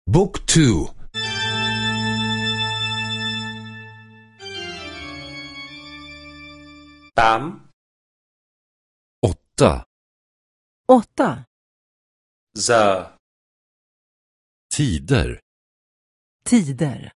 Book 2. 8. 8. 8. Giờ. Tider. Tider.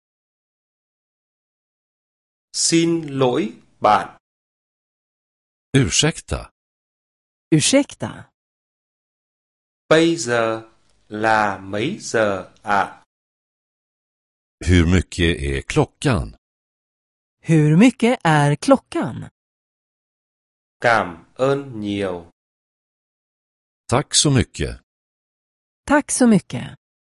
Xin lỗi bạn. Ursäkta. Ursäkta. Bây giờ là mấy giờ ạ? Hur mycket är klockan? Hur mycket är klockan? Cảm ơn nhiều. Tack så mycket. Tack så mycket.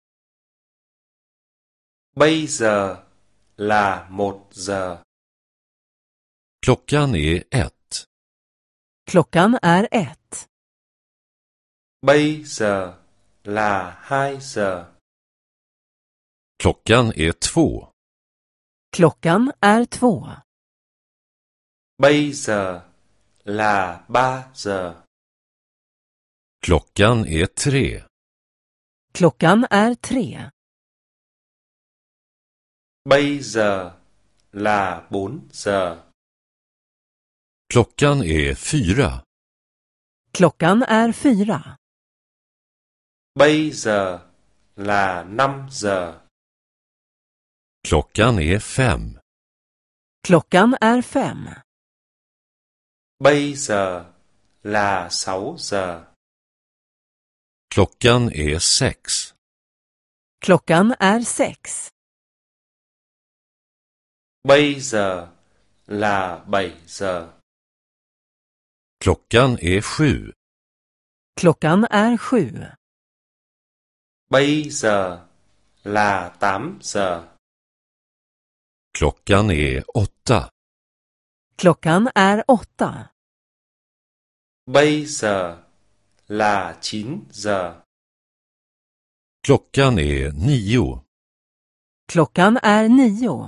Bây giờ là 1 giờ. Klockan är 1. Klockan är 1. Bây giờ là 2 giờ. Klockan är 2. Klockan är 2. Bây giờ là 3 giờ. Klockan är 3. Klockan är 3. Bây giờ là 4 giờ. Klockan är 4. Klockan är 4. Bây giờ là 5 giờ. Klockan är 5. Klockan är 5. Bây giờ là 6 giờ. Klockan är 6. Klockan är 6. Bây giờ là 7 giờ. Klockan är 7. Klockan är 7. Bây giờ là 8 giờ. Klockan är 8. Klockan är 8. Bây giờ là 9 giờ. Klockan är 9. Klockan är 9.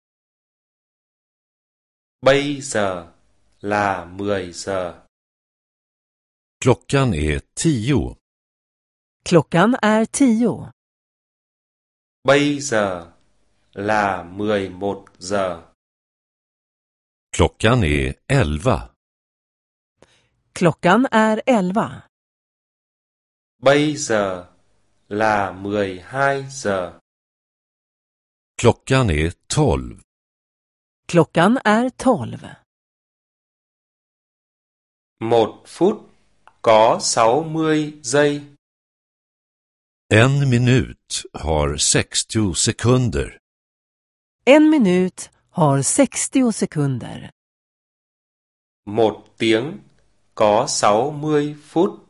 Bây giờ là 10 giờ. Klockan är 10. Klockan är 10. Bây giờ là 11 giờ. Klockan är 11. Klockan är 11. Bây giờ là 12 giờ. Klockan är 12. Klockan är 12. 1 phút có 60 giây. 1 minut har 60 sekunder. 1 minut har 60 sekunder. 1 tiếng có 60 phút.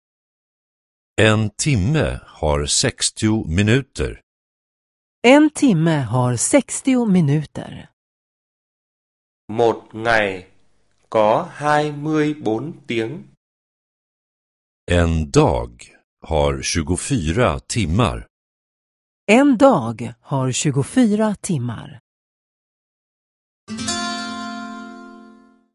1 timme har 60 minuter. 1 timme har 60 minuter. 1 ngày có 24 tiếng. 1 dag har 24 timmar. 1 dag har 24 timmar.